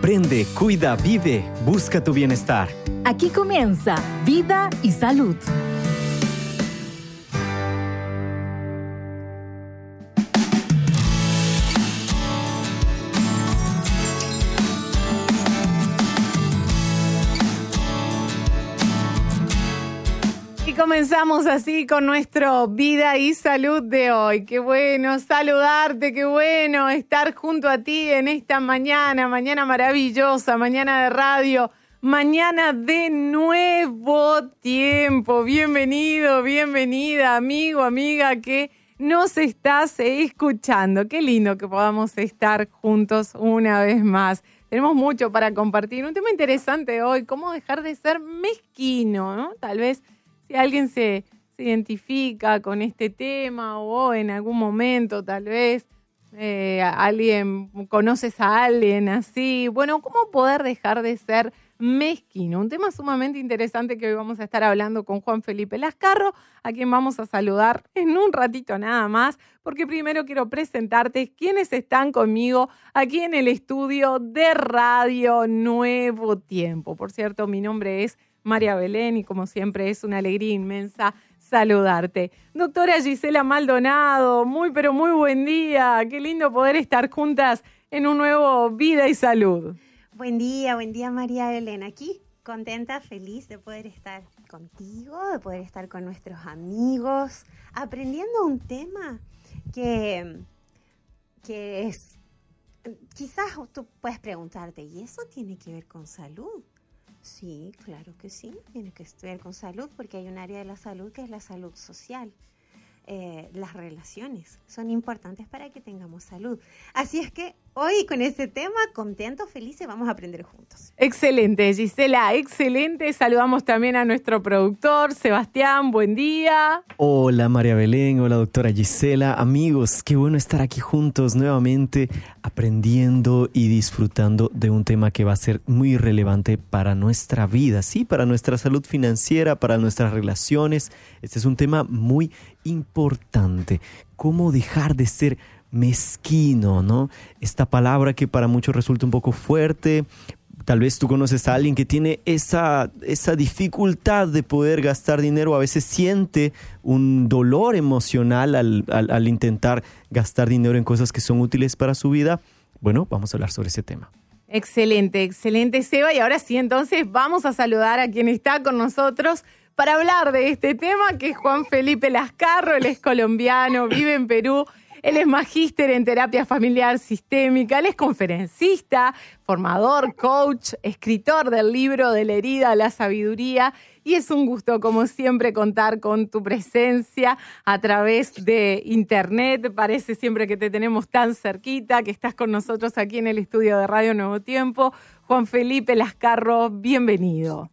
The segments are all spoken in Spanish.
Aprende, cuida, vive, busca tu bienestar. Aquí comienza Vida y Salud. Comenzamos así con nuestro Vida y Salud de hoy. Qué bueno saludarte, qué bueno estar junto a ti en esta mañana maravillosa, mañana de radio, mañana de nuevo tiempo. Bienvenido, bienvenida, amigo, amiga, que nos estás escuchando. Qué lindo que podamos estar juntos una vez más. Tenemos mucho para compartir. Un tema interesante hoy, cómo dejar de ser mezquino, ¿no? Tal vez si alguien se identifica con este tema o en algún momento tal vez conoces a alguien así. Bueno, ¿cómo poder dejar de ser mezquino? Un tema sumamente interesante que hoy vamos a estar hablando con Juan Felipe Lascarro, a quien vamos a saludar en un ratito nada más, porque primero quiero presentarte quienes están conmigo aquí en el estudio de Radio Nuevo Tiempo. Por cierto, mi nombre es María Belén y como siempre es una alegría inmensa saludarte. Doctora Gisela Maldonado, muy pero muy buen día. Qué lindo poder estar juntas en un nuevo Vida y Salud. Buen día María Belén. Aquí contenta, feliz de poder estar contigo, de poder estar con nuestros amigos, aprendiendo un tema que es, quizás tú puedes preguntarte, ¿y eso tiene que ver con salud? Sí, claro que sí, tiene que ver con salud porque hay un área de la salud que es la salud social. Las relaciones son importantes para que tengamos salud. Así es que hoy con este tema, contentos, felices, vamos a aprender juntos. Excelente, Gisela, excelente. Saludamos también a nuestro productor, Sebastián, buen día. Hola María Belén, hola doctora Gisela. Amigos, qué bueno estar aquí juntos nuevamente aprendiendo y disfrutando de un tema que va a ser muy relevante para nuestra vida, sí, para nuestra salud financiera, para nuestras relaciones. Este es un tema muy importante. ¿Cómo dejar de ser mezquino, ¿no? Esta palabra que para muchos resulta un poco fuerte. Tal vez tú conoces a alguien que tiene esa dificultad de poder gastar dinero. A veces siente un dolor emocional al intentar gastar dinero en cosas que son útiles para su vida. Bueno, vamos a hablar sobre ese tema. Excelente, excelente, Seba. Y ahora sí, entonces vamos a saludar a quien está con nosotros para hablar de este tema, que es Juan Felipe Lascarro. Él es colombiano, vive en Perú. Él es magíster en terapia familiar sistémica, él es conferencista, formador, coach, escritor del libro De la herida a la sabiduría. Y es un gusto, como siempre, contar con tu presencia a través de internet. Parece siempre que te tenemos tan cerquita, que estás con nosotros aquí en el estudio de Radio Nuevo Tiempo. Juan Felipe Lascarro, bienvenido.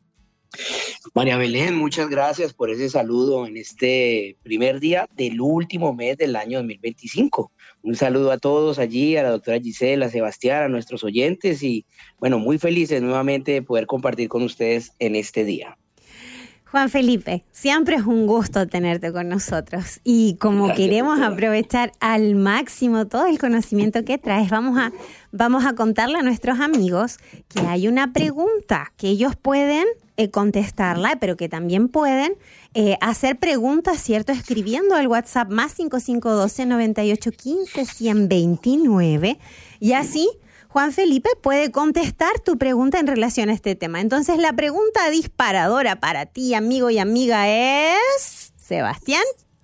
María Belén, muchas gracias por ese saludo en este primer día del último mes del año 2025. Un saludo a todos allí, a la doctora Gisela, a Sebastián, a nuestros oyentes y bueno, muy felices nuevamente de poder compartir con ustedes en este día. Juan Felipe, siempre es un gusto tenerte con nosotros y como gracias, queremos doctora. Aprovechar al máximo todo el conocimiento que traes, vamos a contarle a nuestros amigos que hay una pregunta que ellos pueden contestarla, pero que también pueden hacer preguntas, ¿cierto? Escribiendo al WhatsApp más 5512 9815 129 y así Juan Felipe puede contestar tu pregunta en relación a este tema. Entonces, la pregunta disparadora para ti, amigo y amiga, es... Sebastián.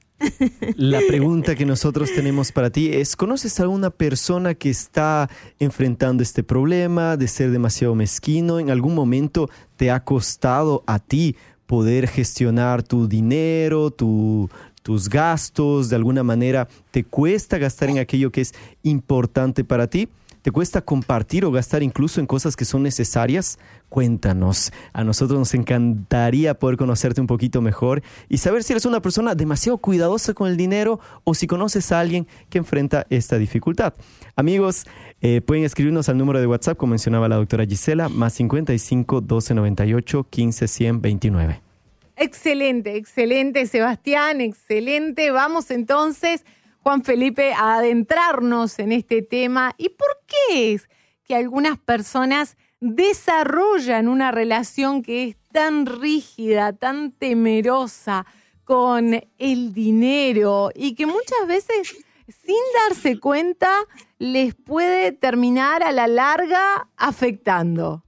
La pregunta que nosotros tenemos para ti es, ¿conoces a alguna persona que está enfrentando este problema de ser demasiado mezquino? ¿En algún momento te ha costado a ti poder gestionar tu dinero, tus gastos? ¿De alguna manera te cuesta gastar en aquello que es importante para ti? ¿Te cuesta compartir o gastar incluso en cosas que son necesarias? Cuéntanos. A nosotros nos encantaría poder conocerte un poquito mejor y saber si eres una persona demasiado cuidadosa con el dinero o si conoces a alguien que enfrenta esta dificultad. Amigos, pueden escribirnos al número de WhatsApp, como mencionaba la doctora Gisela, más 55 12 98 15 100 29. Excelente, excelente, Sebastián, excelente. Vamos entonces, Juan Felipe, a adentrarnos en este tema. ¿Y por qué es que algunas personas desarrollan una relación que es tan rígida, tan temerosa con el dinero y que muchas veces, sin darse cuenta, les puede terminar a la larga afectando?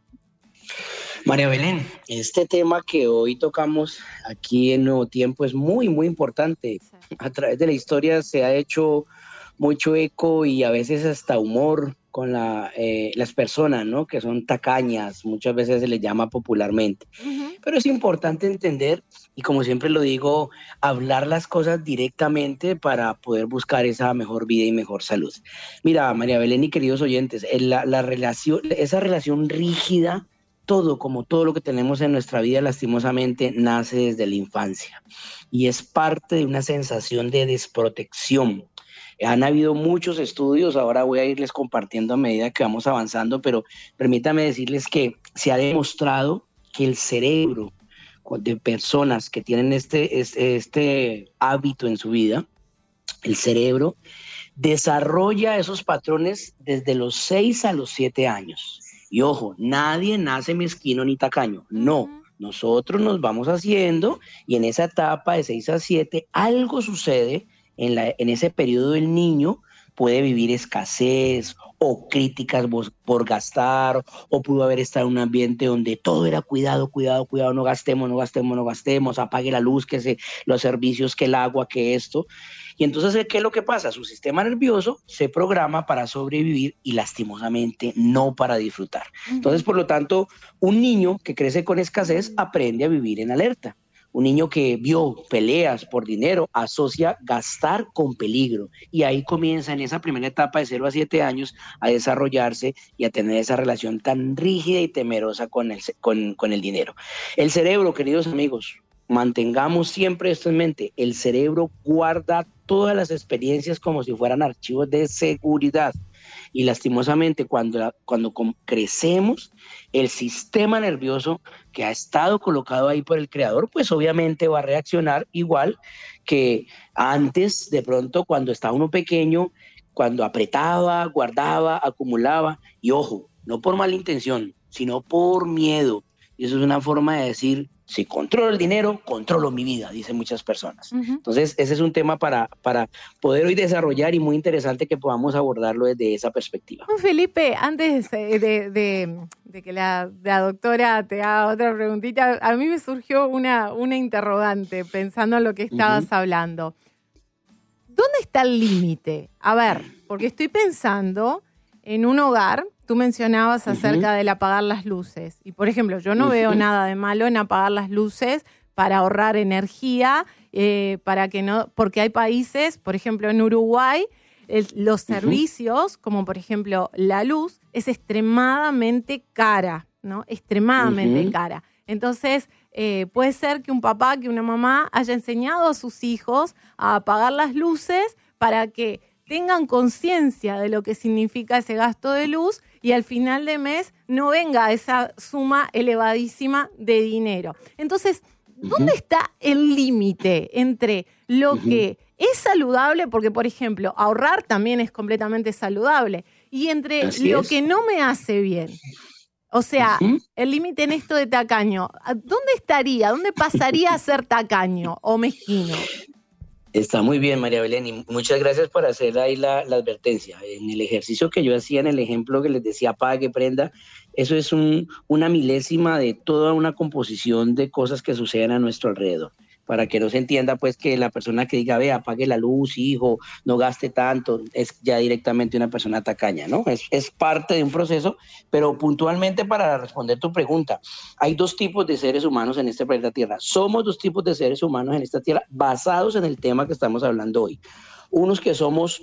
María Belén, este tema que hoy tocamos aquí en Nuevo Tiempo es muy, muy importante. A través de la historia se ha hecho mucho eco y a veces hasta humor con las personas, ¿no? Que son tacañas, muchas veces se les llama popularmente. Uh-huh. Pero es importante entender, y como siempre lo digo, hablar las cosas directamente para poder buscar esa mejor vida y mejor salud. Mira, María Belén y queridos oyentes, esa relación rígida, como todo lo que tenemos en nuestra vida, lastimosamente, nace desde la infancia y es parte de una sensación de desprotección. Han habido muchos estudios, ahora voy a irles compartiendo a medida que vamos avanzando, pero permítame decirles que se ha demostrado que el cerebro de personas que tienen este hábito en su vida, el cerebro desarrolla esos patrones desde los 6 a los 7 años. Y ojo, nadie nace mezquino ni tacaño, no. Nosotros nos vamos haciendo y en esa etapa de 6 a 7 algo sucede en ese periodo del niño, puede vivir escasez o críticas por gastar, o pudo haber estado en un ambiente donde todo era cuidado, no gastemos, apague la luz, los servicios, que el agua, que esto. Y entonces, ¿qué es lo que pasa? Su sistema nervioso se programa para sobrevivir y lastimosamente no para disfrutar. Entonces, por lo tanto, un niño que crece con escasez aprende a vivir en alerta. Un niño que vio peleas por dinero asocia gastar con peligro y ahí comienza en esa primera etapa de 0 a 7 años a desarrollarse y a tener esa relación tan rígida y temerosa con el dinero. El cerebro, queridos amigos, mantengamos siempre esto en mente, el cerebro guarda todas las experiencias como si fueran archivos de seguridad. Y lastimosamente cuando crecemos, el sistema nervioso que ha estado colocado ahí por el creador, pues obviamente va a reaccionar igual que antes, de pronto cuando estaba uno pequeño, cuando apretaba, guardaba, acumulaba, y ojo, no por mala intención, sino por miedo. Y eso es una forma de decir, si controlo el dinero, controlo mi vida, dicen muchas personas. Uh-huh. Entonces, ese es un tema para poder hoy desarrollar y muy interesante que podamos abordarlo desde esa perspectiva. Felipe, antes de que la doctora te haga otra preguntita, a mí me surgió una interrogante pensando en lo que estabas hablando. ¿Dónde está el límite? A ver, porque estoy pensando en un hogar. Tú mencionabas acerca del apagar las luces. Y, por ejemplo, yo no veo nada de malo en apagar las luces para ahorrar energía, para que no, porque hay países, por ejemplo, en Uruguay, los servicios, como por ejemplo la luz, es extremadamente cara, ¿no? Extremadamente cara. Entonces, puede ser que un papá, que una mamá haya enseñado a sus hijos a apagar las luces para que tengan conciencia de lo que significa ese gasto de luz y al final de mes no venga esa suma elevadísima de dinero. Entonces, ¿dónde está el límite entre lo que es saludable? Porque, por ejemplo, ahorrar también es completamente saludable. Y entre lo que no me hace bien. O sea, el límite en esto de tacaño, ¿dónde estaría? ¿Dónde pasaría a ser tacaño o mezquino? Está muy bien, María Belén, y muchas gracias por hacer ahí la advertencia. En el ejercicio que yo hacía, en el ejemplo que les decía, apague, prenda, eso es una milésima de toda una composición de cosas que suceden a nuestro alrededor. Para que no se entienda, pues, que la persona que diga, ve, apague la luz, hijo, no gaste tanto, es ya directamente una persona tacaña, ¿no? Es parte de un proceso, pero puntualmente para responder tu pregunta, hay 2 tipos de seres humanos en este planeta Tierra. Somos 2 tipos de seres humanos en esta Tierra basados en el tema que estamos hablando hoy. Unos que son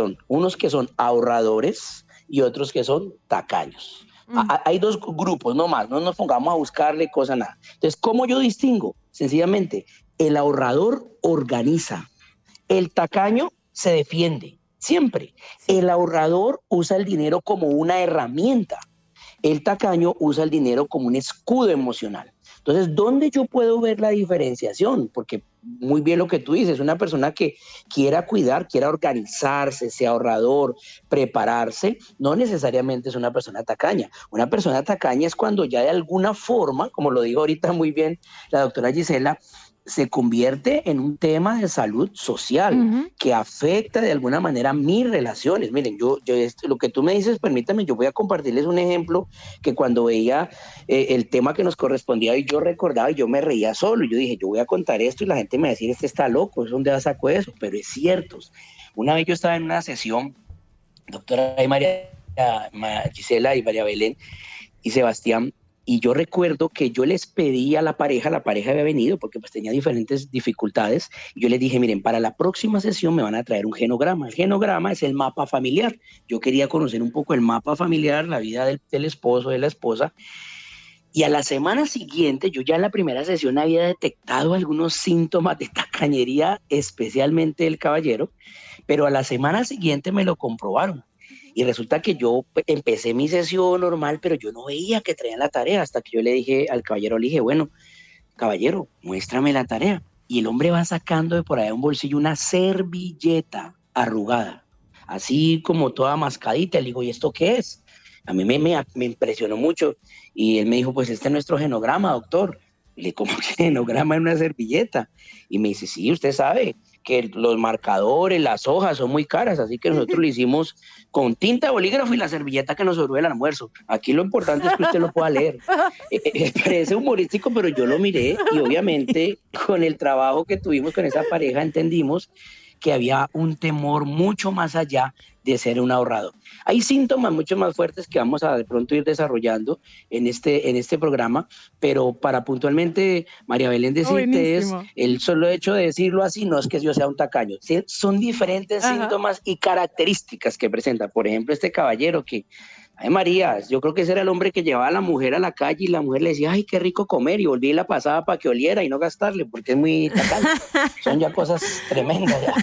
ahorradores y otros que son tacaños. Hay 2 grupos, no más, no nos pongamos a buscarle cosa nada. Entonces, ¿cómo yo distingo? Sencillamente, el ahorrador organiza, el tacaño se defiende, siempre. El ahorrador usa el dinero como una herramienta, el tacaño usa el dinero como un escudo emocional. Entonces, ¿dónde yo puedo ver la diferenciación? Porque muy bien lo que tú dices, una persona que quiera cuidar, quiera organizarse, sea ahorrador, prepararse, no necesariamente es una persona tacaña. Una persona tacaña es cuando ya de alguna forma, como lo dijo ahorita muy bien la doctora Gisela, se convierte en un tema de salud social que afecta de alguna manera mis relaciones. Miren, yo lo que tú me dices, permítame, yo voy a compartirles un ejemplo que cuando veía el tema que nos correspondía y yo recordaba y yo me reía solo. Yo dije, yo voy a contar esto y la gente me va a decir, este está loco, ¿es dónde sacó eso? Pero es cierto. Una vez yo estaba en una sesión, doctora Gisela y María Belén y Sebastián, y yo recuerdo que yo les pedí a la pareja había venido porque pues tenía diferentes dificultades, y yo les dije, miren, para la próxima sesión me van a traer un genograma. El genograma es el mapa familiar. Yo quería conocer un poco el mapa familiar, la vida del esposo, de la esposa, y a la semana siguiente, yo ya en la primera sesión había detectado algunos síntomas de tacañería, especialmente del caballero, pero a la semana siguiente me lo comprobaron. Y resulta que yo empecé mi sesión normal, pero yo no veía que traían la tarea, hasta que yo le dije al caballero, bueno, caballero, muéstrame la tarea. Y el hombre va sacando de por allá un bolsillo una servilleta arrugada, así como toda mascadita. Le digo, ¿y esto qué es? A mí me impresionó mucho. Y él me dijo, pues este es nuestro genograma, doctor. Y le dije, ¿cómo que genograma en una servilleta? Y me dice, sí, usted sabe que los marcadores, las hojas son muy caras, así que nosotros lo hicimos con tinta, bolígrafo y la servilleta que nos sobró del almuerzo. Aquí lo importante es que usted lo pueda leer. Parece humorístico, pero yo lo miré y obviamente con el trabajo que tuvimos con esa pareja entendimos que había un temor mucho más allá de ser un ahorrador. Hay síntomas mucho más fuertes que vamos a de pronto ir desarrollando en este programa, pero para puntualmente, María Belén, decirte es, el solo hecho de decirlo así no es que yo sea un tacaño, son diferentes síntomas y características que presenta. Por ejemplo, este caballero que, ay María, yo creo que ese era el hombre que llevaba a la mujer a la calle y la mujer le decía, ay, qué rico comer, y volví y la pasaba para que oliera y no gastarle, porque es muy tacaño. Son ya cosas tremendas ya.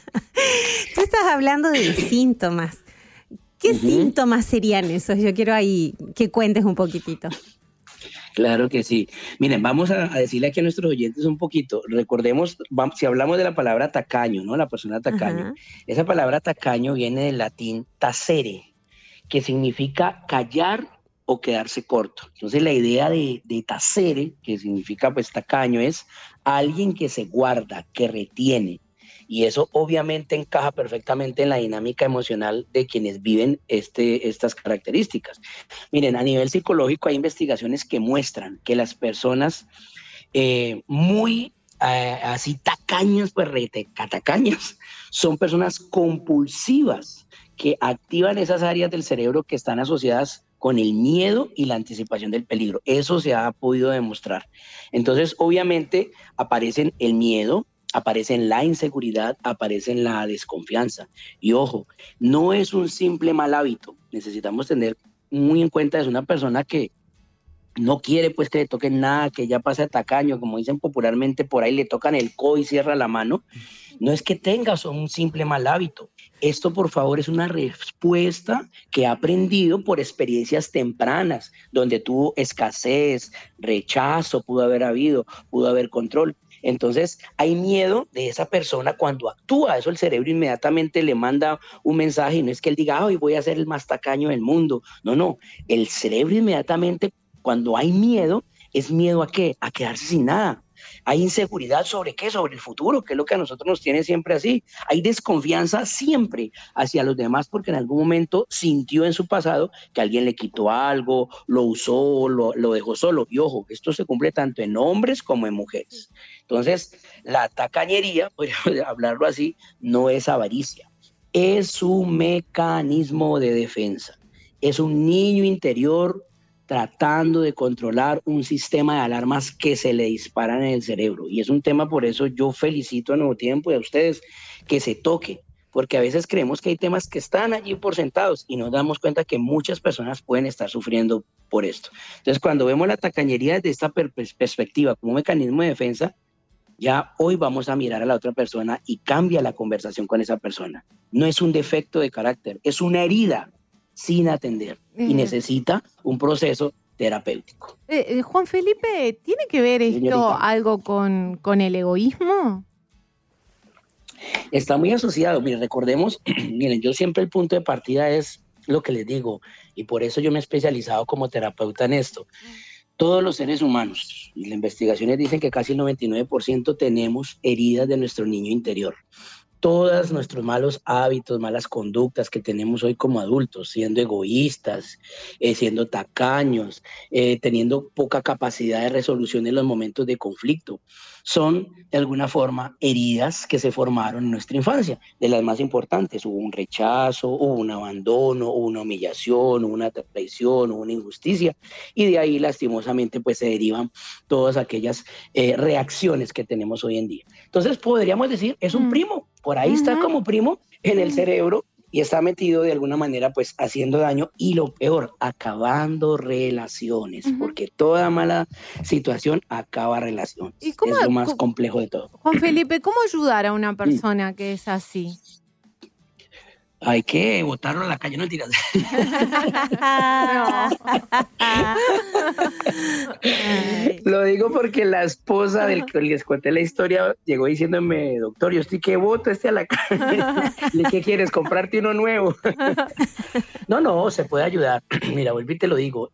Tú estás hablando de síntomas. ¿Qué síntomas serían esos? Yo quiero ahí que cuentes un poquitito. Claro que sí. Miren, vamos a decirle aquí a nuestros oyentes un poquito. Recordemos, si hablamos de la palabra tacaño, ¿no? La persona tacaño. Esa palabra tacaño viene del latín tacere, que significa callar o quedarse corto. Entonces la idea de tacere, que significa pues tacaño, es alguien que se guarda, que retiene. Y eso obviamente encaja perfectamente en la dinámica emocional de quienes viven estas características. Miren, a nivel psicológico hay investigaciones que muestran que las personas muy así tacañas, pues tacañas, son personas compulsivas que activan esas áreas del cerebro que están asociadas con el miedo y la anticipación del peligro. Eso se ha podido demostrar. Entonces, obviamente, aparecen el miedo, aparecen la inseguridad, aparecen la desconfianza. Y ojo, no es un simple mal hábito. Necesitamos tener muy en cuenta, es una persona que no quiere pues que le toquen nada, que ya pasa tacaño, como dicen popularmente, por ahí le tocan el codo y cierra la mano. No es que tengas un simple mal hábito. Esto, por favor, es una respuesta que ha aprendido por experiencias tempranas, donde tuvo escasez, rechazo, pudo haber control. Entonces, hay miedo de esa persona cuando actúa. Eso el cerebro inmediatamente le manda un mensaje, y no es que él diga, hoy voy a ser el más tacaño del mundo. No. El cerebro inmediatamente, cuando hay miedo, ¿es miedo a qué? A quedarse sin nada. Hay inseguridad ¿sobre qué? Sobre el futuro, que es lo que a nosotros nos tiene siempre así. Hay desconfianza siempre hacia los demás porque en algún momento sintió en su pasado que alguien le quitó algo, lo usó, lo dejó solo. Y ojo, esto se cumple tanto en hombres como en mujeres. Entonces, la tacañería, podríamos hablarlo así, no es avaricia. Es un mecanismo de defensa. Es un niño interior tratando de controlar un sistema de alarmas que se le disparan en el cerebro. Y es un tema, por eso yo felicito a Nuevo Tiempo y a ustedes que se toque, porque a veces creemos que hay temas que están allí por sentados y nos damos cuenta que muchas personas pueden estar sufriendo por esto. Entonces, cuando vemos la tacañería desde esta perspectiva como un mecanismo de defensa, ya hoy vamos a mirar a la otra persona y cambia la conversación con esa persona. No es un defecto de carácter, es una herida sin atender y necesita un proceso terapéutico. Juan Felipe, ¿tiene que ver esto Señorita. algo con el egoísmo? Está muy asociado. Miren, recordemos, miren, yo siempre el punto de partida es lo que les digo, y por eso yo me he especializado como terapeuta en esto. Todos los seres humanos, y las investigaciones dicen que casi el 99% tenemos heridas de nuestro niño interior. Todos nuestros malos hábitos, malas conductas que tenemos hoy como adultos, siendo egoístas, siendo tacaños, teniendo poca capacidad de resolución en los momentos de conflicto, son de alguna forma heridas que se formaron en nuestra infancia. De las más importantes, hubo un rechazo, hubo un abandono, hubo una humillación, hubo una traición, hubo una injusticia, y de ahí lastimosamente pues se derivan todas aquellas reacciones que tenemos hoy en día. Entonces podríamos decir, es un primo. Por ahí está como primo en el cerebro y está metido de alguna manera pues haciendo daño y lo peor, acabando relaciones, porque toda mala situación acaba relaciones. ¿Y cómo, es lo más complejo de todo. Juan Felipe, ¿cómo ayudar a una persona que es así? Hay que botarlo a la calle, no tiras. Lo digo porque la esposa del que les conté la historia llegó diciéndome, doctor, yo estoy que boto a la calle. ¿Qué quieres? ¿Comprarte uno nuevo? No, se puede ayudar. Mira, vuelvo y te lo digo.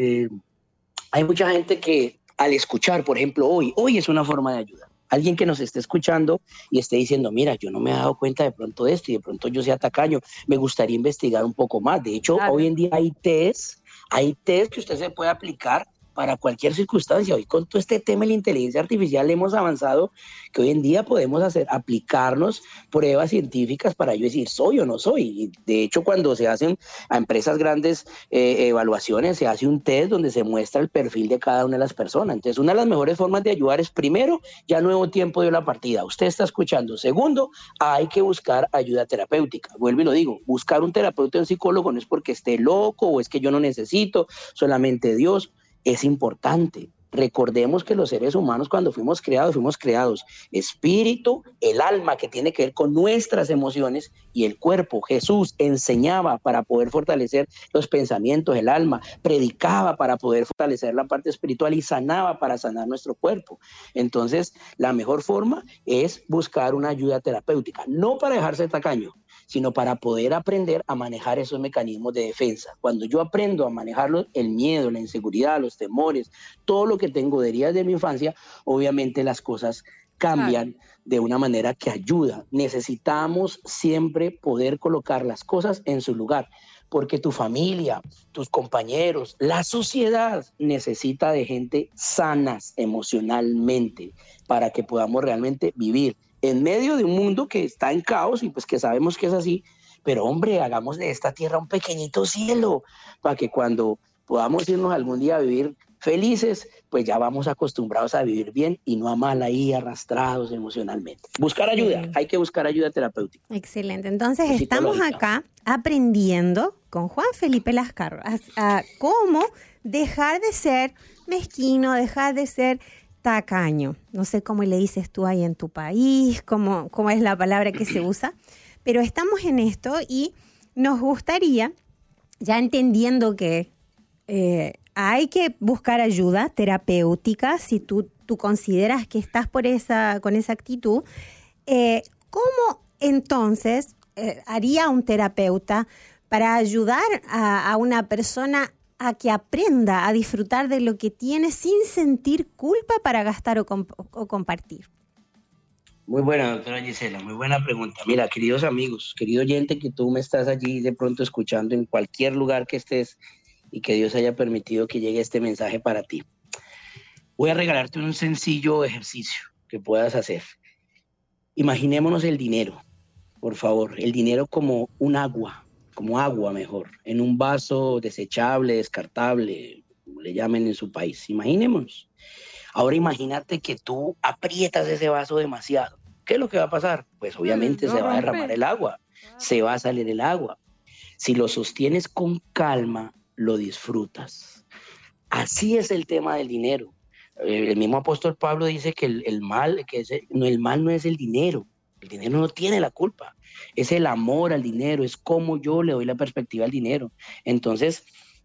Hay mucha gente que al escuchar, por ejemplo, hoy es una forma de ayudar. Alguien que nos esté escuchando y esté diciendo, mira, yo no me he dado cuenta de pronto de esto y de pronto yo sea tacaño, me gustaría investigar un poco más. De hecho, Hoy en día hay test que usted se puede aplicar para cualquier circunstancia. Hoy con todo este tema de la inteligencia artificial hemos avanzado que hoy en día podemos aplicarnos pruebas científicas para yo decir soy o no soy. Y de hecho, cuando se hacen a empresas grandes evaluaciones, se hace un test donde se muestra el perfil de cada una de las personas. Entonces, una de las mejores formas de ayudar es, primero, ya nuevo tiempo dio la partida. Usted está escuchando. Segundo, hay que buscar ayuda terapéutica. Vuelvo y lo digo, buscar un terapeuta, un psicólogo, no es porque esté loco o es que yo no necesito, solamente Dios. Es importante. Recordemos que los seres humanos cuando fuimos creados espíritu, el alma que tiene que ver con nuestras emociones y el cuerpo. Jesús enseñaba para poder fortalecer los pensamientos, el alma, predicaba para poder fortalecer la parte espiritual y sanaba para sanar nuestro cuerpo. Entonces, la mejor forma es buscar una ayuda terapéutica, no para dejarse tacaño, sino para poder aprender a manejar esos mecanismos de defensa. Cuando yo aprendo a manejarlos, el miedo, la inseguridad, los temores, todo lo que tengo de heridas de mi infancia, obviamente las cosas cambian de una manera que ayuda. Necesitamos siempre poder colocar las cosas en su lugar, porque tu familia, tus compañeros, la sociedad necesita de gente sanas emocionalmente para que podamos realmente vivir en medio de un mundo que está en caos y pues que sabemos que es así, pero hombre, hagamos de esta tierra un pequeñito cielo para que cuando podamos irnos algún día a vivir felices, pues ya vamos acostumbrados a vivir bien y no a mal ahí arrastrados emocionalmente. Buscar ayuda, hay que buscar ayuda terapéutica. Excelente, entonces estamos acá aprendiendo con Juan Felipe Lascarro a cómo dejar de ser mezquino, dejar de ser tacaño. No sé cómo le dices tú ahí en tu país, cómo es la palabra que se usa, pero estamos en esto y nos gustaría, ya entendiendo que hay que buscar ayuda terapéutica, si tú consideras que estás con esa actitud, ¿cómo entonces haría un terapeuta para ayudar a una persona a que aprenda a disfrutar de lo que tiene sin sentir culpa para gastar o compartir? Muy buena, doctora Gisela, muy buena pregunta. Mira, queridos amigos, querido oyente que tú me estás allí de pronto escuchando en cualquier lugar que estés y que Dios haya permitido que llegue este mensaje para ti. Voy a regalarte un sencillo ejercicio que puedas hacer. Imaginémonos el dinero, por favor, el dinero como un agua, como agua mejor, en un vaso desechable, descartable, como le llamen en su país. Imaginémonos. Ahora imagínate que tú aprietas ese vaso demasiado. ¿Qué es lo que va a pasar? Pues obviamente se va a derramar el agua, se va a salir el agua. Si lo sostienes con calma, lo disfrutas. Así es el tema del dinero. El mismo apóstol Pablo dice que el mal no es el dinero no tiene la culpa, es el amor al dinero, es cómo yo le doy la perspectiva al dinero. Entonces,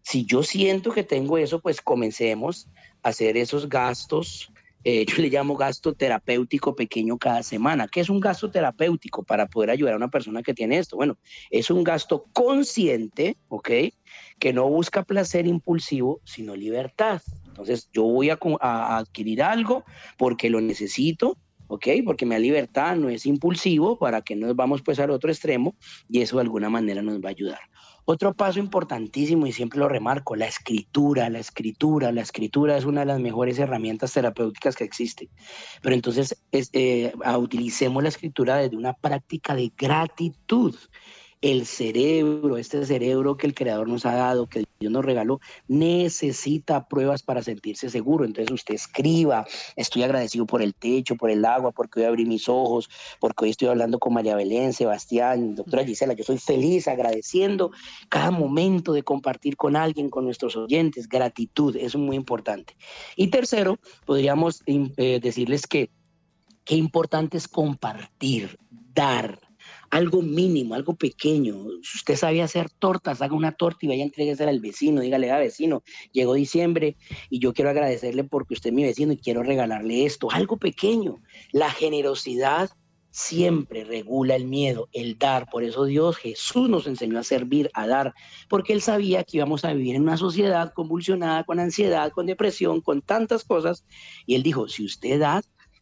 Si yo siento que tengo eso, pues comencemos a hacer esos gastos. Yo le llamo gasto terapéutico pequeño cada semana. ¿Qué es un gasto terapéutico para poder ayudar a una persona que tiene esto? Bueno, es un gasto consciente, ¿ok? Que no busca placer impulsivo, sino libertad. Entonces, yo voy a adquirir algo porque lo necesito, ¿ok? Porque me da libertad, no es impulsivo, para que no nos vamos pues al otro extremo, y eso de alguna manera nos va a ayudar. Otro paso importantísimo, y siempre lo remarco, la escritura. La escritura es una de las mejores herramientas terapéuticas que existe. Pero entonces utilicemos la escritura desde una práctica de gratitud. El cerebro, este cerebro que el Creador nos ha dado, que Dios nos regaló, necesita pruebas para sentirse seguro. Entonces usted escriba: estoy agradecido por el techo, por el agua, porque hoy abrí mis ojos, porque hoy estoy hablando con María Belén, Sebastián, doctora Gisela. Yo soy feliz, agradeciendo cada momento de compartir con alguien, con nuestros oyentes. Gratitud, eso es muy importante. Y tercero, podríamos decirles que qué importante es compartir, dar. Algo mínimo, algo pequeño. Si usted sabe hacer tortas, haga una torta y vaya a entregársela al vecino. Dígale: vecino, llegó diciembre y yo quiero agradecerle porque usted es mi vecino y quiero regalarle esto. Algo pequeño. La generosidad siempre regula el miedo, el dar. Por eso Jesús nos enseñó a servir, a dar, porque Él sabía que íbamos a vivir en una sociedad convulsionada, con ansiedad, con depresión, con tantas cosas. Y Él dijo: si usted da,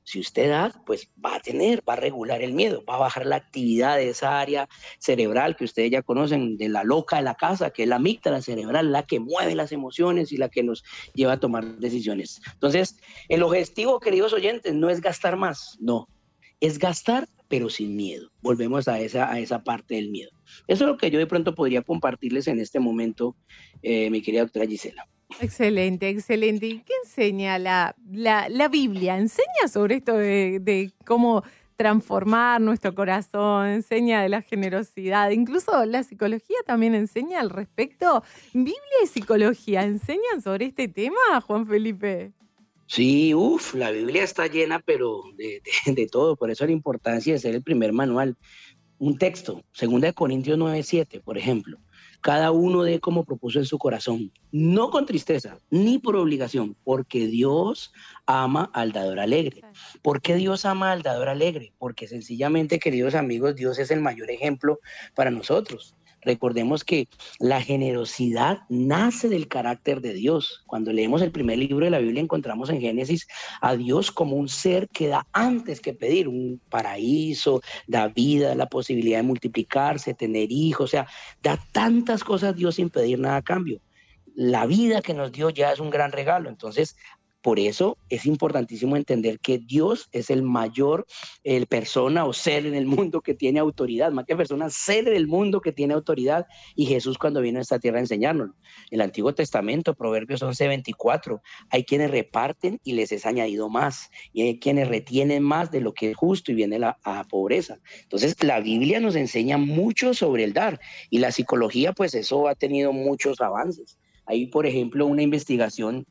pues va a regular el miedo, va a bajar la actividad de esa área cerebral que ustedes ya conocen, de la loca de la casa, que es la amígdala cerebral, la que mueve las emociones y la que nos lleva a tomar decisiones. Entonces, el objetivo, queridos oyentes, no es gastar más, no, es gastar, pero sin miedo. Volvemos a esa parte del miedo. Eso es lo que yo de pronto podría compartirles en este momento, mi querida doctora Gisela. Excelente, excelente. ¿Y qué enseña la Biblia? ¿Enseña sobre esto de cómo transformar nuestro corazón? ¿Enseña de la generosidad? Incluso la psicología también enseña al respecto. ¿Biblia y psicología enseñan sobre este tema, Juan Felipe? Sí, la Biblia está llena, pero de todo. Por eso la importancia de ser el primer manual. Un texto, 2 Corintios 9:7, por ejemplo. Cada uno dé como propuso en su corazón, no con tristeza, ni por obligación, porque Dios ama al dador alegre. ¿Por qué Dios ama al dador alegre? Porque sencillamente, queridos amigos, Dios es el mayor ejemplo para nosotros. Recordemos que la generosidad nace del carácter de Dios. Cuando leemos el primer libro de la Biblia, encontramos en Génesis a Dios como un ser que da antes que pedir, un paraíso, da vida, la posibilidad de multiplicarse, tener hijos, o sea, da tantas cosas Dios sin pedir nada a cambio. La vida que nos dio ya es un gran regalo. Entonces, por eso es importantísimo entender que Dios es el mayor persona o ser en el mundo que tiene autoridad, más que persona, ser del mundo que tiene autoridad, y Jesús cuando vino a esta tierra a enseñárnoslo. En el Antiguo Testamento, Proverbios 11:24, hay quienes reparten y les es añadido más, y hay quienes retienen más de lo que es justo y viene la pobreza. Entonces la Biblia nos enseña mucho sobre el dar, y la psicología, pues eso ha tenido muchos avances. Hay, por ejemplo, una investigación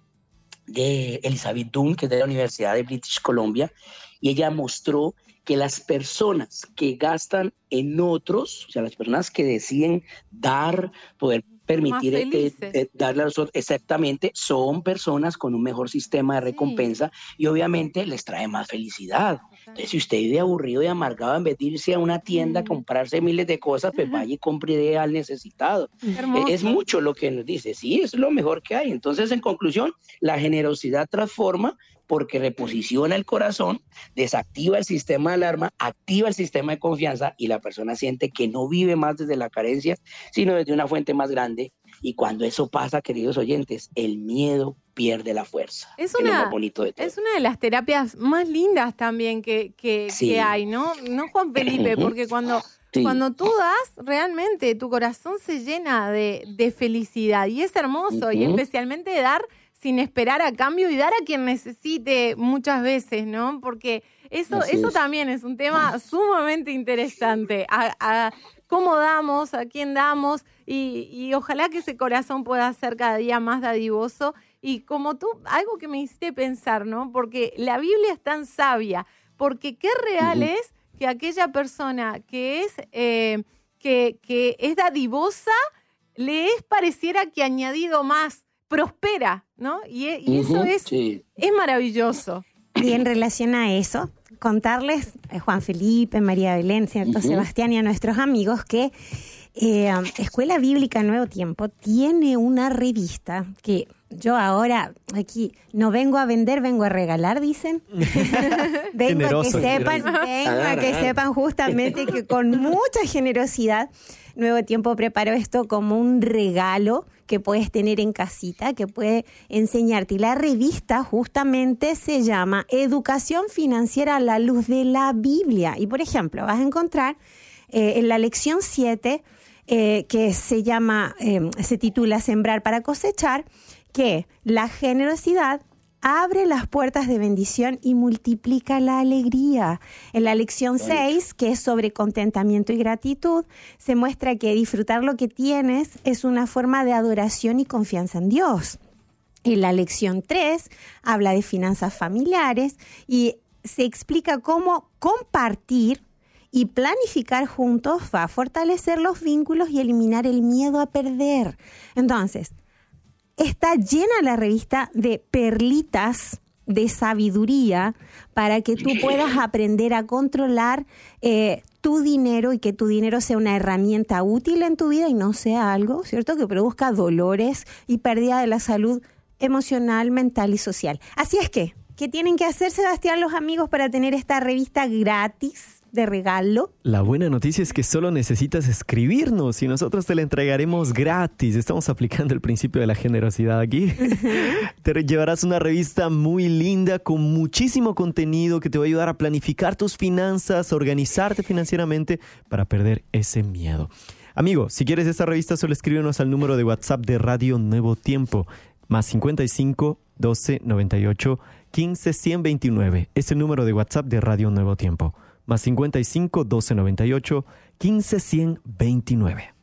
de Elizabeth Dunn, que es de la Universidad de British Columbia, y ella mostró que las personas que gastan en otros, o sea, las personas que deciden dar, poder permitir darle a los otros, exactamente, son personas con un mejor sistema de recompensa, y obviamente les trae más felicidad. Entonces, si usted vive aburrido y amargado, en vez de irse a una tienda a comprarse miles de cosas, pues vaya y compre al necesitado. Es mucho lo que nos dice, sí, es lo mejor que hay. Entonces, en conclusión, la generosidad transforma porque reposiciona el corazón, desactiva el sistema de alarma, activa el sistema de confianza, y la persona siente que no vive más desde la carencia, sino desde una fuente más grande. Y cuando eso pasa, queridos oyentes, el miedo pierde la fuerza. Es lo más bonito de todo. Es una de las terapias más lindas también que hay, ¿no? ¿No, Juan Felipe? Porque cuando tú das, realmente tu corazón se llena de felicidad, y es hermoso, y especialmente dar sin esperar a cambio y dar a quien necesite muchas veces, ¿no? Porque eso también es un tema sumamente interesante. A cómo damos, a quién damos, y ojalá que ese corazón pueda ser cada día más dadivoso. Y como tú, algo que me hiciste pensar, ¿no? Porque la Biblia es tan sabia, porque qué real es que aquella persona que es dadivosa, le es pareciera que añadido más, prospera, ¿no? Y eso es maravilloso. Y en relación a eso, contarles, Juan Felipe, María Belén, ¿cierto? Sebastián y a nuestros amigos que Escuela Bíblica Nuevo Tiempo tiene una revista que yo ahora aquí no vengo a vender, vengo a regalar, dicen. vengo a que sepan justamente que con mucha generosidad Nuevo Tiempo preparó esto como un regalo que puedes tener en casita, que puede enseñarte. Y la revista justamente se llama Educación Financiera a la Luz de la Biblia. Y por ejemplo, vas a encontrar en la lección 7, que se titula Sembrar para cosechar, que la generosidad abre las puertas de bendición y multiplica la alegría. En la lección 6, que es sobre contentamiento y gratitud, se muestra que disfrutar lo que tienes es una forma de adoración y confianza en Dios. En la lección 3 habla de finanzas familiares y se explica cómo compartir y planificar juntos va a fortalecer los vínculos y eliminar el miedo a perder. Entonces, está llena la revista de perlitas de sabiduría para que tú puedas aprender a controlar tu dinero y que tu dinero sea una herramienta útil en tu vida y no sea algo, ¿cierto?, que produzca dolores y pérdida de la salud emocional, mental y social. Así es que, ¿qué tienen que hacer, Sebastián, los amigos para tener esta revista gratis de regalo? La buena noticia es que solo necesitas escribirnos y nosotros te la entregaremos gratis. Estamos aplicando el principio de la generosidad aquí. Te llevarás una revista muy linda con muchísimo contenido que te va a ayudar a planificar tus finanzas, a organizarte financieramente para perder ese miedo. Amigo, si quieres esta revista, solo escríbenos al número de WhatsApp de Radio Nuevo Tiempo, más 55 12 98 15 129. Es el número de WhatsApp de Radio Nuevo Tiempo. Más 55 12 98 15 129.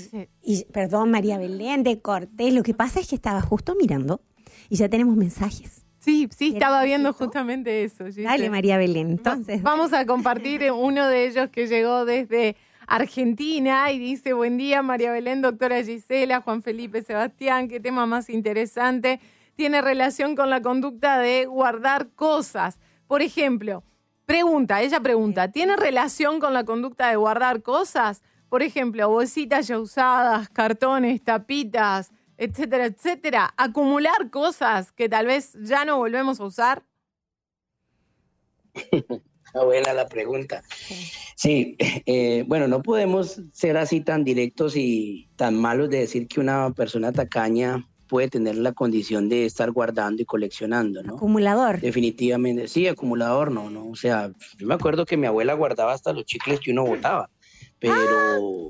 Y perdón, María Belén, de Cortés, lo que pasa es que estaba justo mirando y ya tenemos mensajes. Sí, estaba viendo justamente eso. Giselle. Dale, María Belén, entonces. Vamos a compartir uno de ellos que llegó desde Argentina y dice: buen día, María Belén, doctora Gisela, Juan Felipe, Sebastián, qué tema más interesante. Tiene relación con la conducta de guardar cosas. Por ejemplo, ella pregunta, ¿tiene relación con la conducta de guardar cosas? Por ejemplo, bolsitas ya usadas, cartones, tapitas, etcétera, etcétera. ¿Acumular cosas que tal vez ya no volvemos a usar? Buena la pregunta. Sí, bueno, no podemos ser así tan directos y tan malos de decir que una persona tacaña puede tener la condición de estar guardando y coleccionando, ¿no? Acumulador. Definitivamente, sí, acumulador, no. O sea, yo me acuerdo que mi abuela guardaba hasta los chicles que uno botaba, pero,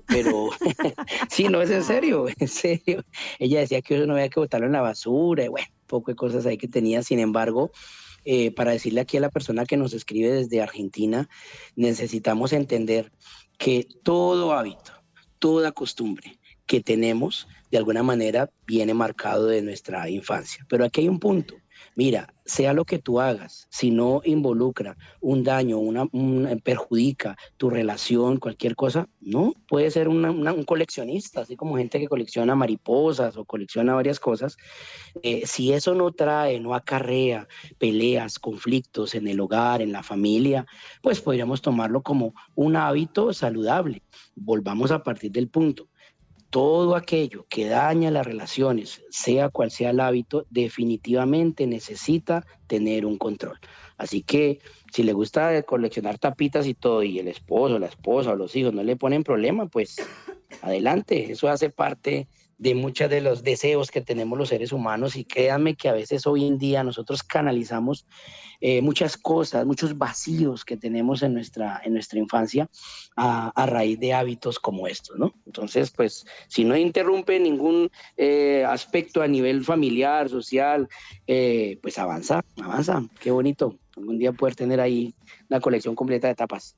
sí, no, es en serio. Ella decía que eso no había que botarlo en la basura, y bueno, poco de cosas ahí que tenía. Sin embargo, para decirle aquí a la persona que nos escribe desde Argentina, necesitamos entender que todo hábito, toda costumbre que tenemos, de alguna manera viene marcado de nuestra infancia. Pero aquí hay un punto. Mira, sea lo que tú hagas, si no involucra un daño, perjudica tu relación, cualquier cosa, no, puede ser un coleccionista, así como gente que colecciona mariposas o colecciona varias cosas. Si eso no acarrea peleas, conflictos en el hogar, en la familia, pues podríamos tomarlo como un hábito saludable. Volvamos a partir del punto. Todo aquello que daña las relaciones, sea cual sea el hábito, definitivamente necesita tener un control. Así que si le gusta coleccionar tapitas y todo, y el esposo, la esposa o los hijos no le ponen problema, pues adelante. Eso hace parte de muchos de los deseos que tenemos los seres humanos, y créanme que a veces hoy en día nosotros canalizamos muchas cosas, muchos vacíos que tenemos en nuestra infancia a raíz de hábitos como estos, ¿no? Entonces, pues, si no interrumpe ningún aspecto a nivel familiar, social, pues avanza. Qué bonito algún día poder tener ahí una colección completa de tapas.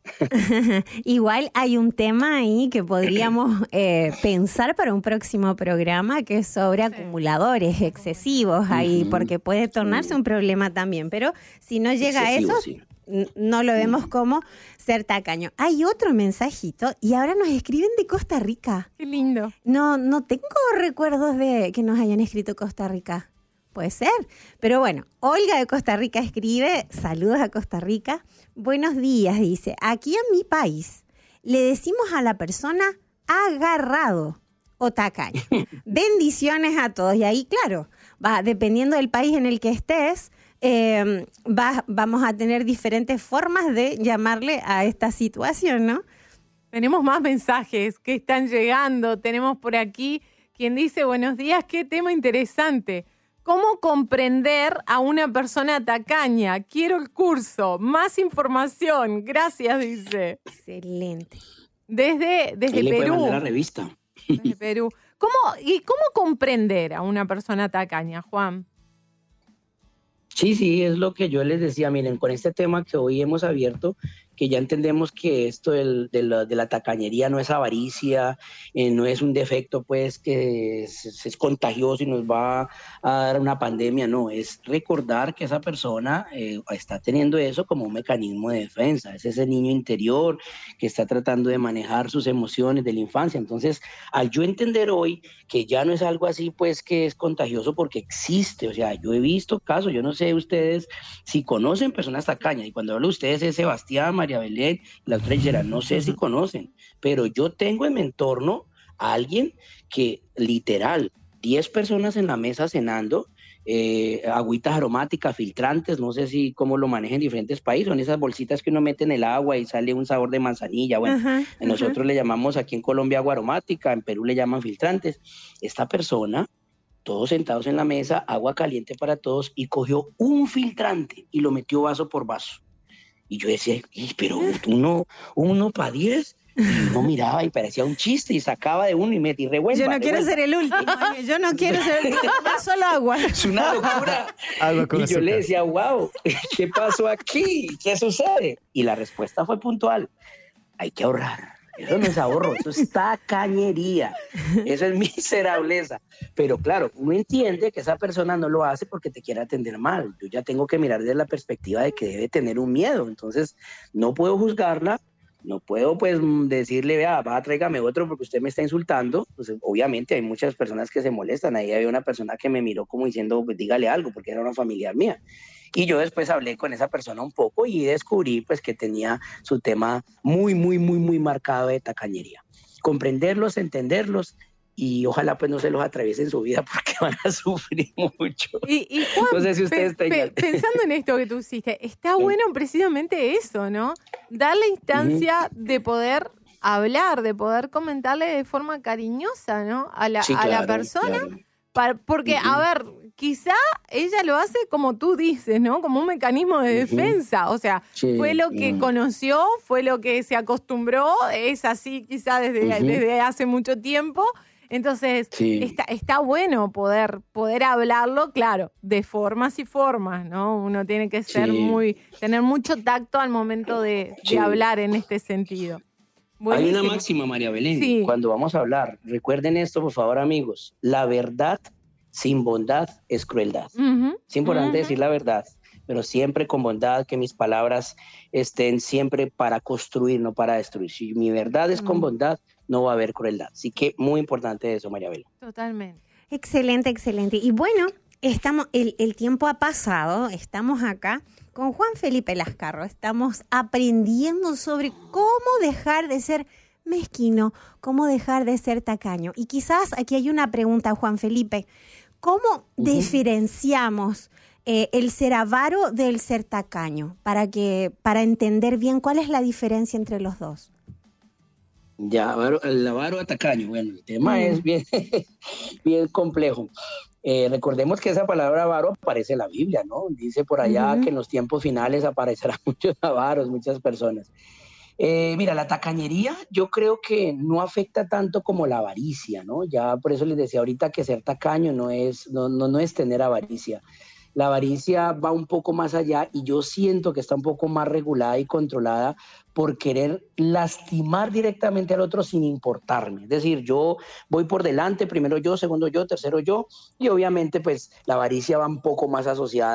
Igual hay un tema ahí que podríamos pensar para un próximo programa, que es sobre acumuladores excesivos ahí, porque puede tornarse un problema también. Pero si no llega a eso, no lo vemos como ser tacaño. Hay otro mensajito y ahora nos escriben de Costa Rica. Qué lindo. No tengo recuerdos de que nos hayan escrito Costa Rica. Puede ser. Pero bueno, Olga de Costa Rica escribe, saludos a Costa Rica. Buenos días, dice. Aquí en mi país le decimos a la persona agarrado o tacaño. Bendiciones a todos. Y ahí, claro, dependiendo del país en el que estés, vamos a tener diferentes formas de llamarle a esta situación, ¿no? Tenemos más mensajes que están llegando. Tenemos por aquí quien dice, buenos días, qué tema interesante. ¿Cómo comprender a una persona tacaña? Quiero el curso, más información. Gracias, dice. Excelente. Desde le Perú. puede mandar la revista. Desde Perú. ¿Cómo comprender a una persona tacaña, Juan? Sí, es lo que yo les decía. Miren, con este tema que hoy hemos abierto, que ya entendemos que esto de la tacañería no es avaricia, no es un defecto pues que es contagioso y nos va a dar una pandemia, no, es recordar que esa persona está teniendo eso como un mecanismo de defensa, es ese niño interior que está tratando de manejar sus emociones de la infancia. Entonces, al yo entender hoy que ya no es algo así pues que es contagioso porque existe, o sea, yo he visto casos, yo no sé ustedes si conocen personas tacañas, y cuando hablo de ustedes es Sebastián, María Belén, la otra Gisela, no sé si conocen, pero yo tengo en mi entorno a alguien que literal, 10 personas en la mesa cenando, agüitas aromáticas, filtrantes, no sé si cómo lo manejan en diferentes países, son esas bolsitas que uno mete en el agua y sale un sabor de manzanilla, bueno, nosotros le llamamos aquí en Colombia agua aromática, en Perú le llaman filtrantes. Esta persona, todos sentados en la mesa, agua caliente para todos, y cogió un filtrante y lo metió vaso por vaso. Y yo decía, pero uno para 10, y uno miraba y parecía un chiste y sacaba de uno y metí revuelta. Yo no quiero ser el último, yo no quiero ser el último, solo agua. Es una locura. Agua con Y yo azúcar. le decía, wow, ¿qué pasó aquí? ¿Qué sucede? Y la respuesta fue puntual, hay que ahorrar. Eso no es ahorro, eso es tacañería, eso es miserableza. Pero claro, uno entiende que esa persona no lo hace porque te quiere atender mal. Yo ya tengo que mirar desde la perspectiva de que debe tener un miedo. Entonces, no puedo juzgarla, no puedo pues decirle, vea, tráigame otro porque usted me está insultando. Pues obviamente hay muchas personas que se molestan. Ahí había una persona que me miró como diciendo, pues dígale algo, porque era una familiar mía. Y yo después hablé con esa persona un poco y descubrí pues que tenía su tema muy marcado de tacañería. Comprenderlos, entenderlos, y ojalá pues no se los atraviese en su vida porque van a sufrir mucho. Y Juan, no sé si ustedes pensando en esto que tú hiciste, está bueno precisamente eso, ¿no? Dar la instancia de poder hablar, de poder comentarle de forma cariñosa, ¿no? A la persona. Claro. Porque, a ver, quizá ella lo hace como tú dices, ¿no? Como un mecanismo de defensa. O sea, fue lo que conoció, fue lo que se acostumbró, es así quizá desde hace mucho tiempo. Entonces, está bueno poder hablarlo, claro, de formas y formas, ¿no? Uno tiene que ser tener mucho tacto al momento de hablar en este sentido. Buenísimo. Hay una máxima, María Belén, cuando vamos a hablar, recuerden esto, por favor, amigos, la verdad sin bondad es crueldad. Es importante decir la verdad, pero siempre con bondad, que mis palabras estén siempre para construir, no para destruir. Si mi verdad es con bondad, no va a haber crueldad. Así que muy importante eso, María Belén. Totalmente. Excelente. Y bueno, el tiempo ha pasado, estamos acá con Juan Felipe Lascarro, estamos aprendiendo sobre cómo dejar de ser mezquino, cómo dejar de ser tacaño. Y quizás aquí hay una pregunta, Juan Felipe, ¿cómo diferenciamos el ser avaro del ser tacaño? Para entender bien cuál es la diferencia entre los dos. Ya, el avaro a tacaño, bueno, el tema es bien complejo. Recordemos que esa palabra avaro aparece en la Biblia, ¿no? Dice por allá que en los tiempos finales aparecerán muchos avaros, muchas personas. Mira, la tacañería yo creo que no afecta tanto como la avaricia, ¿no? Ya por eso les decía ahorita que ser tacaño no es tener avaricia. La avaricia va un poco más allá y yo siento que está un poco más regulada y controlada por querer lastimar directamente al otro sin importarme. Es decir, yo voy por delante, primero yo, segundo yo, tercero yo, y obviamente pues la avaricia va un poco más asociada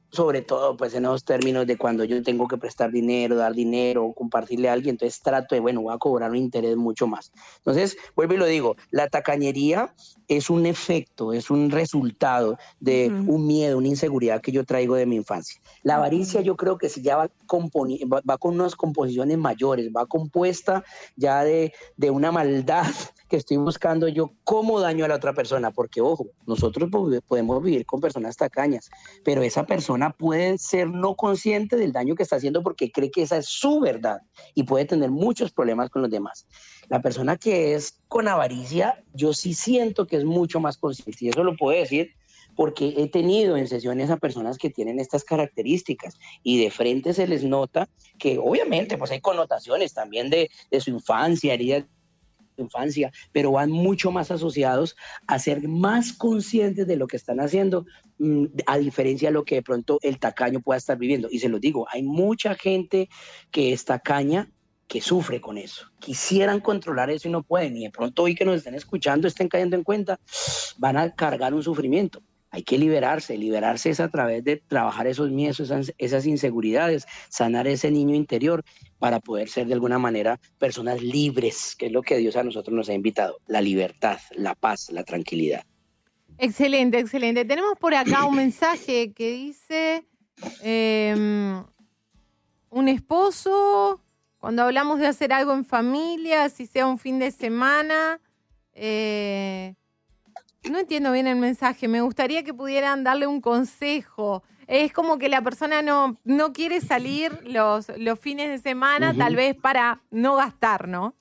sobre todo pues en esos términos de cuando yo tengo que prestar dinero, dar dinero o compartirle a alguien, entonces trato de, bueno, voy a cobrar un interés mucho más. Entonces, vuelvo y lo digo, la tacañería es un efecto, es un resultado de un miedo, una inseguridad que yo traigo de mi infancia. La avaricia yo creo que si ya va con unas composiciones mayores, va compuesta ya de una maldad que estoy buscando yo cómo daño a la otra persona, porque ojo, nosotros podemos vivir con personas tacañas, pero esa persona puede ser no consciente del daño que está haciendo porque cree que esa es su verdad y puede tener muchos problemas con los demás. La persona que es con avaricia, yo sí siento que es mucho más consciente, y eso lo puedo decir porque he tenido en sesiones a personas que tienen estas características y de frente se les nota que obviamente pues hay connotaciones también de su infancia, heridas infancia, pero van mucho más asociados a ser más conscientes de lo que están haciendo, a diferencia de lo que de pronto el tacaño pueda estar viviendo. Y se los digo, hay mucha gente que es tacaña que sufre con eso. Quisieran controlar eso y no pueden. Y de pronto hoy que nos estén escuchando, estén cayendo en cuenta, van a cargar un sufrimiento. Hay que liberarse. Liberarse es a través de trabajar esos miedos, esas inseguridades, sanar ese niño interior para poder ser de alguna manera personas libres, que es lo que Dios a nosotros nos ha invitado. La libertad, la paz, la tranquilidad. Excelente, excelente. Tenemos por acá un mensaje que dice, un esposo, cuando hablamos de hacer algo en familia, si sea un fin de semana, no entiendo bien el mensaje. Me gustaría que pudieran darle un consejo. Es como que la persona no quiere salir los fines de semana, tal vez para no gastar, ¿no?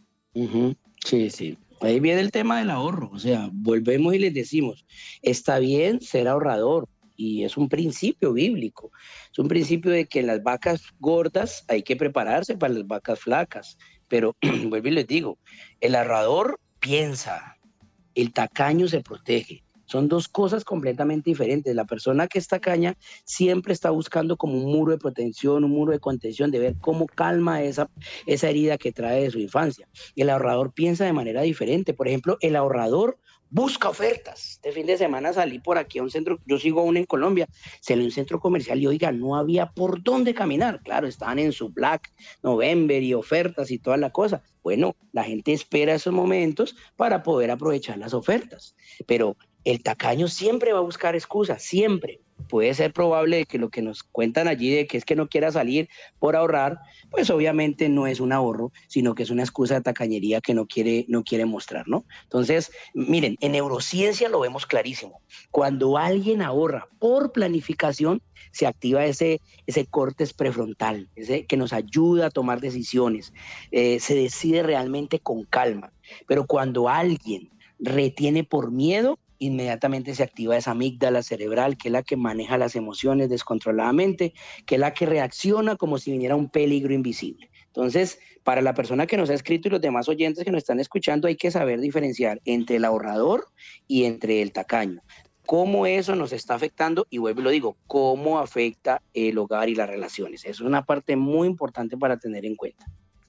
Sí, sí. Ahí viene el tema del ahorro. O sea, volvemos y les decimos, está bien ser ahorrador y es un principio bíblico. Es un principio de que en las vacas gordas hay que prepararse para las vacas flacas. Pero vuelvo y les digo, el ahorrador piensa, el tacaño se protege. Son dos cosas completamente diferentes. La persona que es tacaña siempre está buscando como un muro de protección, un muro de contención, de ver cómo calma esa herida que trae de su infancia. Y el ahorrador piensa de manera diferente. Por ejemplo, el ahorrador busca ofertas. Este fin de semana salí por aquí a un centro, yo sigo aún en Colombia, salí a un centro comercial y oiga, no había por dónde caminar. Claro, estaban en su Black November y ofertas y toda la cosa. Bueno, la gente espera esos momentos para poder aprovechar las ofertas. Pero el tacaño siempre va a buscar excusas, siempre. Puede ser probable que lo que nos cuentan allí de que es que no quiera salir por ahorrar, pues obviamente no es un ahorro, sino que es una excusa de tacañería que no quiere mostrar, ¿no? Entonces, miren, en neurociencia lo vemos clarísimo. Cuando alguien ahorra por planificación, se activa ese córtex prefrontal, ese que nos ayuda a tomar decisiones, se decide realmente con calma. Pero cuando alguien retiene por miedo, inmediatamente se activa esa amígdala cerebral, que es la que maneja las emociones descontroladamente, que es la que reacciona como si viniera un peligro invisible. Entonces, para la persona que nos ha escrito y los demás oyentes que nos están escuchando, hay que saber diferenciar entre el ahorrador y entre el tacaño. Cómo eso nos está afectando, y vuelvo y lo digo, cómo afecta el hogar y las relaciones. Eso es una parte muy importante para tener en cuenta.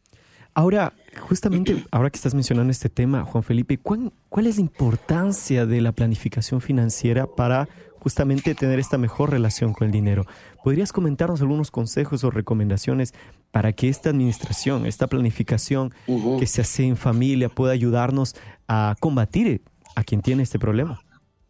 Ahora, justamente, ahora que estás mencionando este tema, Juan Felipe, ¿cuál es la importancia de la planificación financiera para justamente tener esta mejor relación con el dinero? ¿Podrías comentarnos algunos consejos o recomendaciones para que esta administración, esta planificación que se hace en familia pueda ayudarnos a combatir a quien tiene este problema?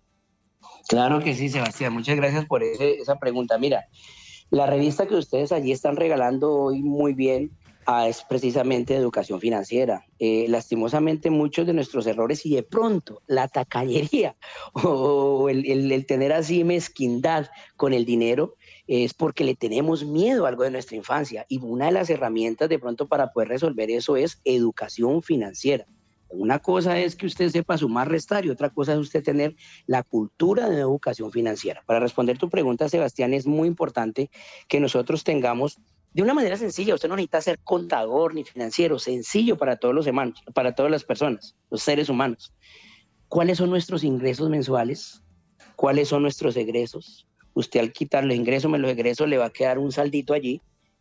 Claro que sí, Sebastián. Muchas gracias por esa pregunta. Mira, la revista que ustedes allí están regalando hoy muy bien es precisamente educación financiera. Lastimosamente muchos de nuestros errores y de pronto la tacañería o el tener así mezquindad con el dinero es porque le tenemos miedo a algo de nuestra infancia, y una de las herramientas de pronto para poder resolver eso es educación financiera. Una cosa es que usted sepa sumar, restar, y otra cosa es usted tener la cultura de educación financiera. Para responder tu pregunta, Sebastián, es muy importante que nosotros tengamos de una manera sencilla. Usted no necesita ser contador ni financiero, sencillo para todos los humanos, para todas las personas, los seres humanos. ¿Cuáles son nuestros ingresos mensuales? ¿Cuáles son nuestros egresos? Usted al quitar los ingresos menos los egresos le va a quedar un saldito allí.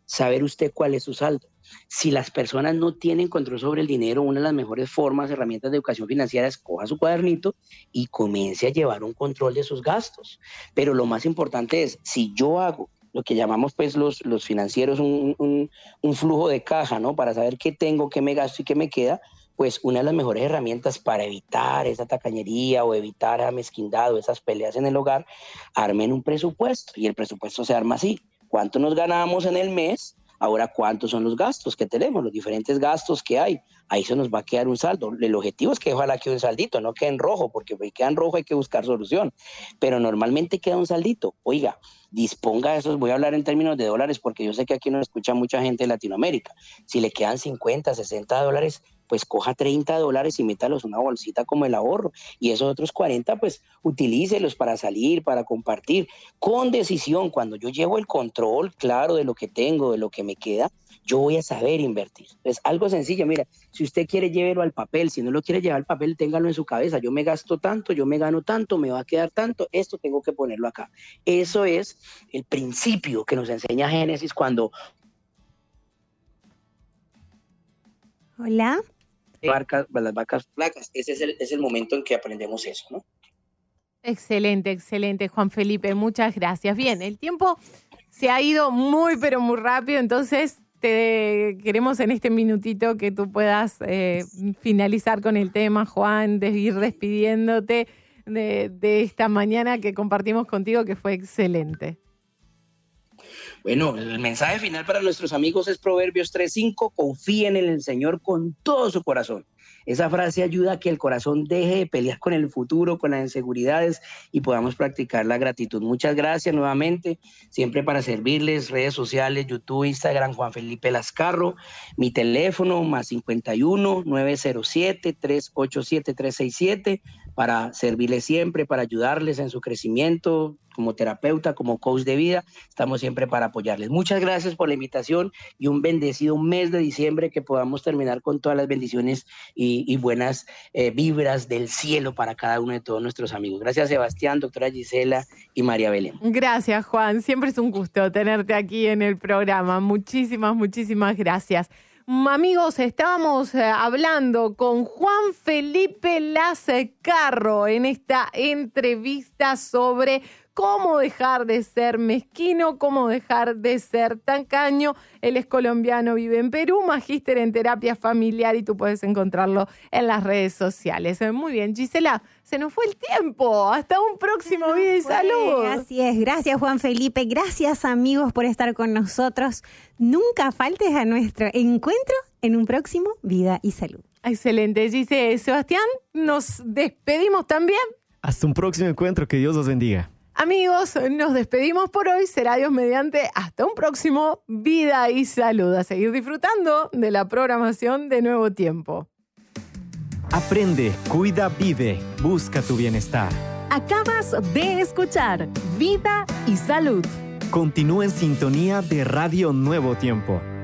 saber usted cuál es su saldo. Si las personas no tienen control sobre el dinero, una de las mejores formas, herramientas de educación financiera es coja su cuadernito y comience a llevar un control de sus gastos. Pero lo más importante es, si yo hago lo que llamamos pues los financieros un flujo de caja, ¿no? Para saber qué tengo, qué me gasto y qué me queda, pues una de las mejores herramientas para evitar esa tacañería o evitar esa mezquindad o esas peleas en el hogar, armen un presupuesto, y el presupuesto se arma así: ¿cuánto nos ganamos en el mes? Ahora, ¿cuántos son los gastos que tenemos? Los diferentes gastos que hay. Ahí se nos va a quedar un saldo. El objetivo es que ojalá quede un saldito, no quede en rojo, porque si queda en rojo hay que buscar solución. Pero normalmente queda un saldito. Oiga, disponga de esos, voy a hablar en términos de dólares, porque yo sé que aquí nos escucha mucha gente de Latinoamérica. Si le quedan 50, 60 dólares, pues coja 30 dólares y métalos en una bolsita como el ahorro. Y esos otros 40, pues utilícelos para salir, para compartir. Con decisión, cuando yo llevo el control claro de lo que tengo, de lo que me queda, yo voy a saber invertir. Es algo sencillo. Mira, si usted quiere, llévelo al papel. Si no lo quiere llevar al papel, téngalo en su cabeza. Yo me gasto tanto, yo me gano tanto, me va a quedar tanto, esto tengo que ponerlo acá. Eso es el principio que nos enseña Génesis cuando... Hola. Las vacas flacas. Ese es el momento en que aprendemos eso, ¿no? Excelente, excelente, Juan Felipe. Muchas gracias. Bien, el tiempo se ha ido muy, pero muy rápido, entonces te queremos en este minutito que tú puedas finalizar con el tema, Juan, de ir despidiéndote de esta mañana que compartimos contigo, que fue excelente. Bueno, el mensaje final para nuestros amigos es Proverbios 3:5, confíen en el Señor con todo su corazón. Esa frase ayuda a que el corazón deje de pelear con el futuro, con las inseguridades, y podamos practicar la gratitud. Muchas gracias nuevamente, siempre para servirles. Redes sociales, YouTube, Instagram, Juan Felipe Lascarro. Mi teléfono, +51 907 387 367, para servirles siempre, para ayudarles en su crecimiento como terapeuta, como coach de vida. Estamos siempre para apoyarles. Muchas gracias por la invitación y un bendecido mes de diciembre, que podamos terminar con todas las bendiciones y buenas vibras del cielo para cada uno de todos nuestros amigos. Gracias, Sebastián, doctora Gisela y María Belén. Gracias, Juan. Siempre es un gusto tenerte aquí en el programa. Muchísimas, muchísimas gracias. Amigos, estábamos hablando con Juan Felipe Lascarro en esta entrevista sobre cómo dejar de ser mezquino, cómo dejar de ser tacaño. Él es colombiano, vive en Perú, magíster en terapia familiar, y tú puedes encontrarlo en las redes sociales. Muy bien, Gisela, se nos fue el tiempo. Hasta un próximo Vida y Salud. Así es, gracias Juan Felipe, gracias amigos por estar con nosotros. Nunca faltes a nuestro encuentro en un próximo Vida y Salud. Excelente, Gisela. Sebastián, nos despedimos también. Hasta un próximo encuentro, que Dios los bendiga. Amigos, nos despedimos por hoy. Será Dios mediante. Hasta un próximo Vida y Salud. A seguir disfrutando de la programación de Nuevo Tiempo. Aprende, cuida, vive, busca tu bienestar. Acabas de escuchar Vida y Salud. Continúa en sintonía de Radio Nuevo Tiempo.